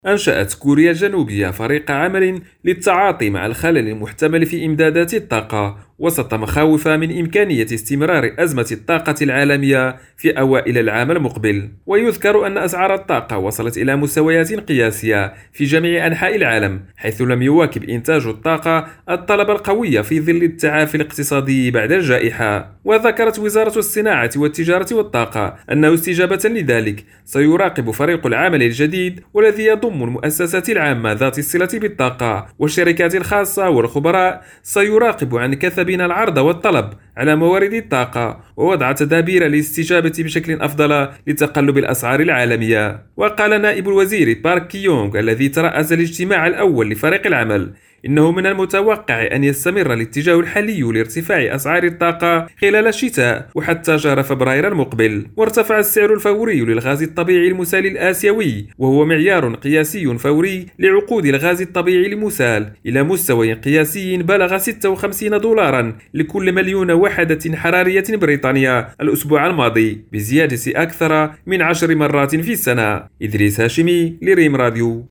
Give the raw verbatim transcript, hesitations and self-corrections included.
أنشأت كوريا الجنوبية فريق عمل للتعاطي مع الخلل المحتمل في إمدادات الطاقة وسط مخاوف من إمكانية استمرار أزمة الطاقة العالمية في أوائل العام المقبل. ويذكر أن أسعار الطاقة وصلت إلى مستويات قياسية في جميع أنحاء العالم، حيث لم يواكب إنتاج الطاقة الطلب القوي في ظل التعافي الاقتصادي بعد الجائحة. وذكرت وزارة الصناعة والتجارة والطاقة أنه استجابة لذلك سيراقب فريق العمل الجديد والذي يضم المؤسسات العامة ذات الصلة بالطاقة والشركات الخاصة والخبراء، سيراقب عن كثب العرض والطلب على موارد الطاقة ووضع تدابير للاستجابة بشكل أفضل لتقلب الأسعار العالمية. وقال نائب الوزير بارك كيونغ الذي ترأس الاجتماع الأول لفريق العمل إنه من المتوقع أن يستمر الاتجاه الحالي لارتفاع أسعار الطاقة خلال الشتاء وحتى شهر فبراير المقبل. وارتفع السعر الفوري للغاز الطبيعي المسال الآسيوي، وهو معيار قياسي فوري لعقود الغاز الطبيعي المسال، إلى مستوى قياسي بلغ ستة وخمسين دولارا لكل مليون وحدة حرارية بريطانيا الأسبوع الماضي، بزيادة أكثر من عشر مرات في السنة. إدريس هاشمي لريم راديو.